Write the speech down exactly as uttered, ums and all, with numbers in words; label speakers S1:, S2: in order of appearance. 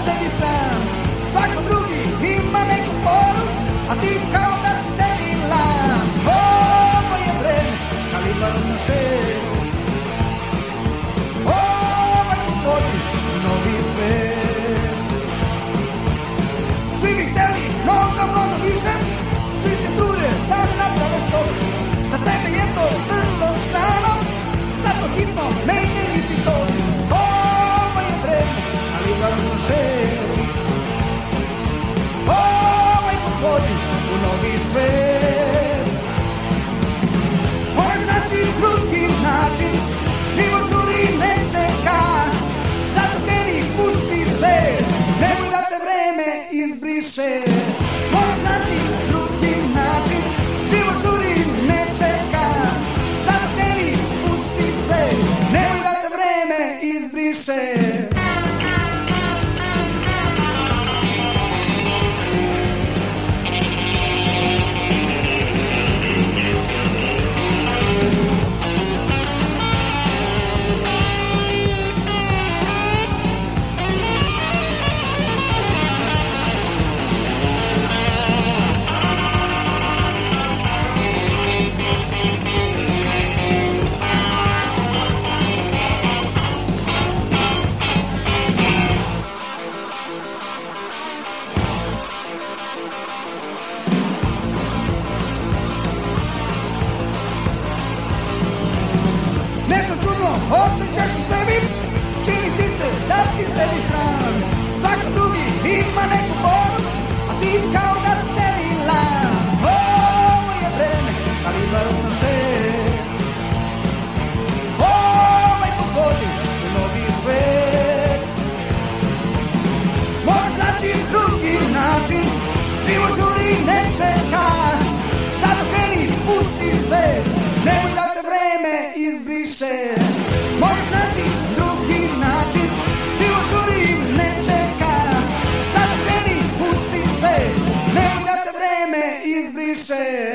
S1: sebi sam. Svako drugi ima neku foru, a ti kao da si sterilan. Ovo je vreme kalibar na šest. Ovaj put vodi u novi svet. Svi bi hteli mnogo, mnogo više. Svi se trude da naprave stopu. Za tebe je to vrlo strano, zato hitno menjaj si to. Ovo je vreme kalibar na šest. Ovaj put vodi u novi svet. Moraš naći drugi način, život žuri ne čeka. Zato kreni, pusti se, nemoj da te vreme izbriše. Moraš naći drugi način, život žuri ne čeka. Zato kreni, pusti se, nemoj da te vreme izbriše. Nešto čudno osjećaš u sebi, čini ti se da si sebi sram. Svako drugi ima neku boru, a ti kao da si sterilan. Ovo je vreme kalibar na šest. Ovaj put vodi u novi svet. Moraš naći drugi način, život žuri ne čeka. Zato kreni, pusti se, nemoj da te vreme izbriše. Moraš naći drugi način, život žuri ne čeka. Zato kreni, pusti se, nemoj da te vreme izbriše.